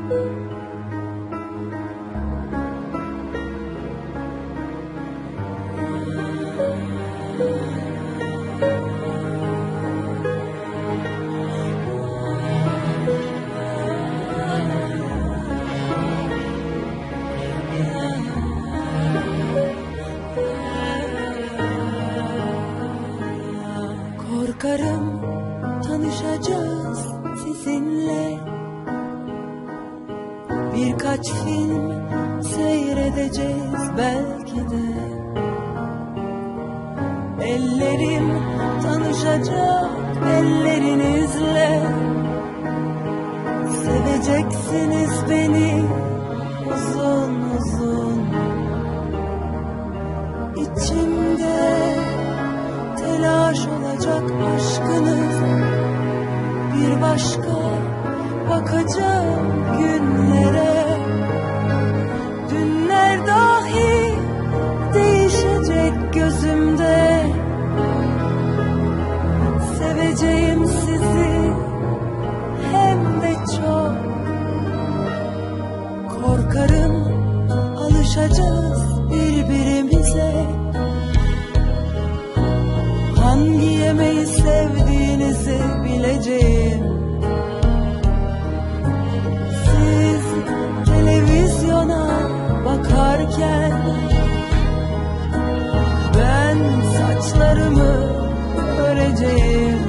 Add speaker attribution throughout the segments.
Speaker 1: Korkarım tanışacağız sizinle, birkaç film seyredeceğiz belki de. Ellerim tanışacak ellerinizle, seveceksiniz beni uzun uzun. İçimde telaş olacak aşkınız, bir başka bakacağım günlere. Dünler dahi değişecek gözümde, seveceğim sizi hem de çok. Korkarım alışacağız birbirimize, hangi yemeği sevdiğinizi bileceğim. Siz televizyona bakarken ben saçlarımı öreceğim.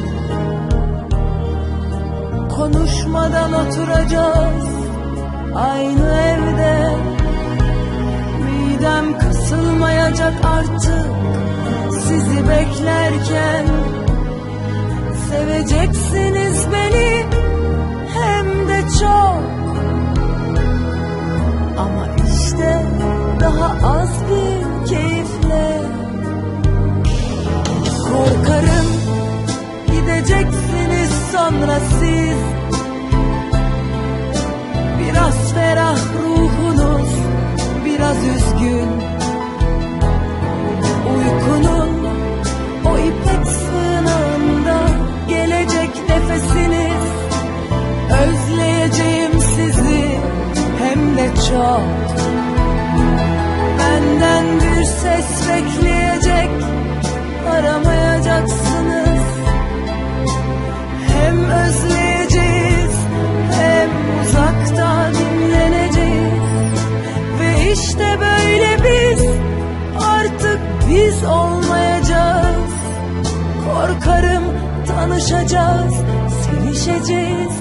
Speaker 1: Konuşmadan oturacağız aynı evde, midem kasılmayacak artık sizi beklerken. Seveceksiniz beni hem de çok, ama işte daha az bir keyifle. Korkarım gideceksiniz sonra siz, biraz ferah ruhunuz, biraz üzgün. Uykunun o ipek sığınağında gelecek nefesiniz, özleyeceğim sizi hem de çok. Benden bir ses bekleyecek, aramayacaksınız. Hem özleyeceğiz hem uzakta dinleneceğiz. Ve işte böyle biz artık biz olmayacağız. Korkarım tanışacağız, sevişeceğiz